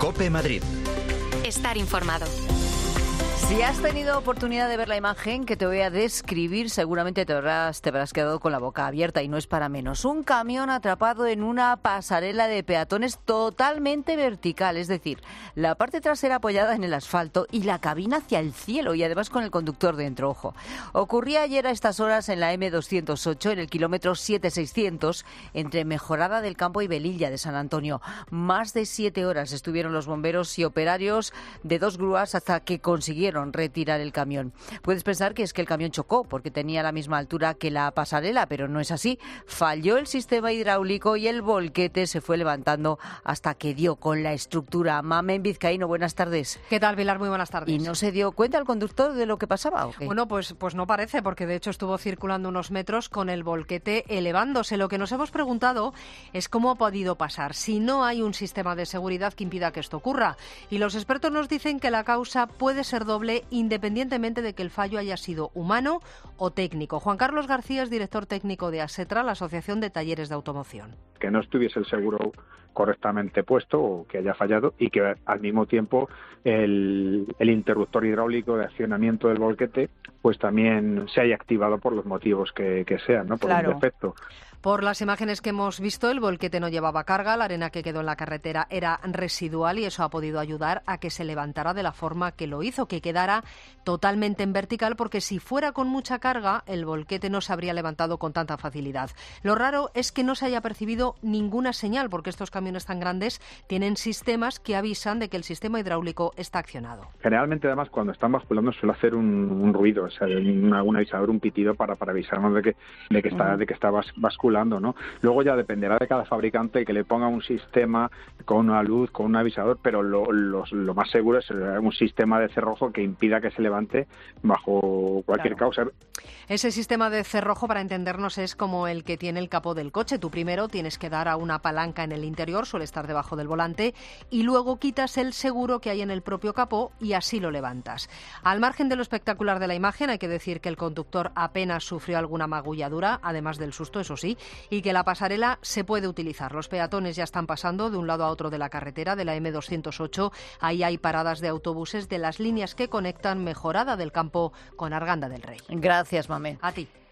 COPE Madrid. Estar informado. Si has tenido oportunidad de ver la imagen que te voy a describir, seguramente te habrás quedado con la boca abierta, y no es para menos. Un camión atrapado en una pasarela de peatones totalmente vertical, es decir, la parte trasera apoyada en el asfalto y la cabina hacia el cielo, y además con el conductor dentro, ojo. Ocurría ayer a estas horas en la M208, en el kilómetro 7600, entre Mejorada del Campo y Velilla de San Antonio. Más de 7 horas estuvieron los bomberos y operarios de 2 grúas hasta que consiguieron retirar el camión. Puedes pensar que es que el camión chocó porque tenía la misma altura que la pasarela, pero no es así. Falló el sistema hidráulico y el volquete se fue levantando hasta que dio con la estructura. Mamen Vizcaíno, buenas tardes. ¿Qué tal, Pilar? Muy buenas tardes. ¿Y no se dio cuenta el conductor de lo que pasaba o qué? Bueno, pues no parece, porque de hecho estuvo circulando unos metros con el volquete elevándose. Lo que nos hemos preguntado es cómo ha podido pasar, si no hay un sistema de seguridad que impida que esto ocurra. Y los expertos nos dicen que la causa puede ser doble, independientemente de que el fallo haya sido humano o técnico. Juan Carlos García es director técnico de ASETRA, la Asociación de Talleres de Automoción. Que no estuviese el seguro correctamente puesto o que haya fallado, y que al mismo tiempo el interruptor hidráulico de accionamiento del volquete pues también se haya activado por los motivos que sean, ¿no? Por un defecto. Por las imágenes que hemos visto, el volquete no llevaba carga, la arena que quedó en la carretera era residual, y eso ha podido ayudar a que se levantara de la forma que lo hizo, que quedara totalmente en vertical, porque si fuera con mucha carga, el volquete no se habría levantado con tanta facilidad. Lo raro es que no se haya percibido ninguna señal, porque estos camiones tan grandes tienen sistemas que avisan de que el sistema hidráulico está accionado. Generalmente, además, cuando están basculando suele hacer un ruido, o sea, un avisador, un pitido para avisarnos de que está basculando, ¿no? Luego ya dependerá de cada fabricante que le ponga un sistema con una luz, con un avisador, pero lo más seguro es un sistema de cerrojo que impida que se levante bajo cualquier causa. Ese sistema de cerrojo, para entendernos, es como el que tiene el capó del coche. Tú primero tienes que dar a una palanca en el interior, suele estar debajo del volante, y luego quitas el seguro que hay en el propio capó y así lo levantas. Al margen de lo espectacular de la imagen, hay que decir que el conductor apenas sufrió alguna magulladura, además del susto, eso sí, y que la pasarela se puede utilizar. Los peatones ya están pasando de un lado a otro de la carretera, de la M208. Ahí hay paradas de autobuses de las líneas que conectan Mejorada del Campo con Arganda del Rey. Gracias, Mamé. A ti.